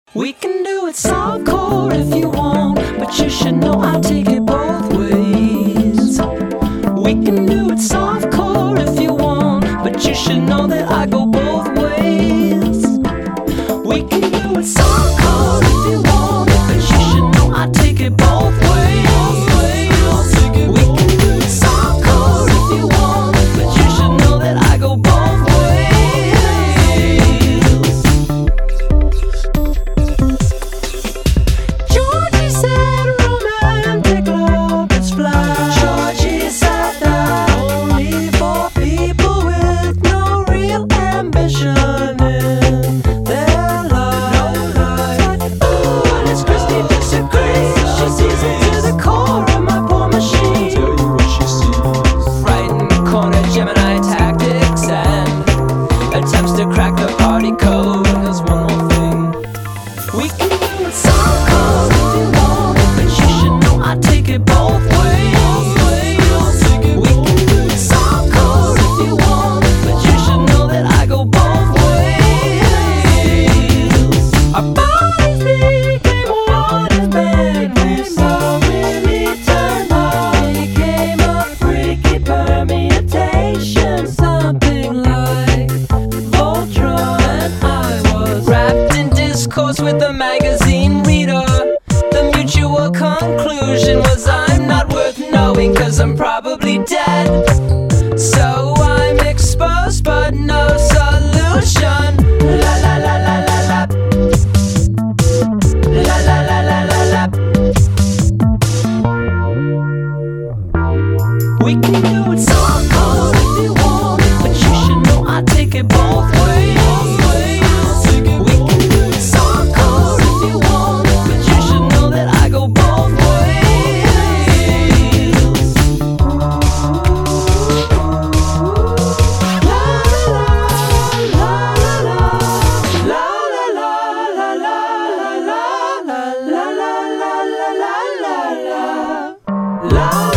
We can do it softcore if you want, but you should know I take it both ways. We can do it softcore if you want, but you should know that I go both ways. We can do it softcore if you want, but you should know I take it both ways. We can do it softcore if you want, but you should know that I go both ways. Georgie said romantic love is fly. Georgie said that only for people with no real ambition in their life. Ooh, Alice Christie disagrees. She sees it to the core of my poor machine. Tell you what she sees. Right in the corner, Gemini tactics and attempts to crack the party code. There's one more thing. We can do it softcore if you want, but you should know I take it both ways. We can do it softcore if you want, but you should know that I go both ways. Our bodies became one as big. We saw really turn on. Became a freaky permutation, something like Voltron. And I was wrapped in discourse with a magazine reader. The mutual conclusion was I'm not worth knowing, 'cause I'm probably dead. So I'm exposed but no solution. La la la la la la. La la la la la la. We can do it softcore if you want, but you should know I take it both ways. We can do it softcore if you want, but you should know that I go both ways. La la la la la la la la la la la la la la la la la la.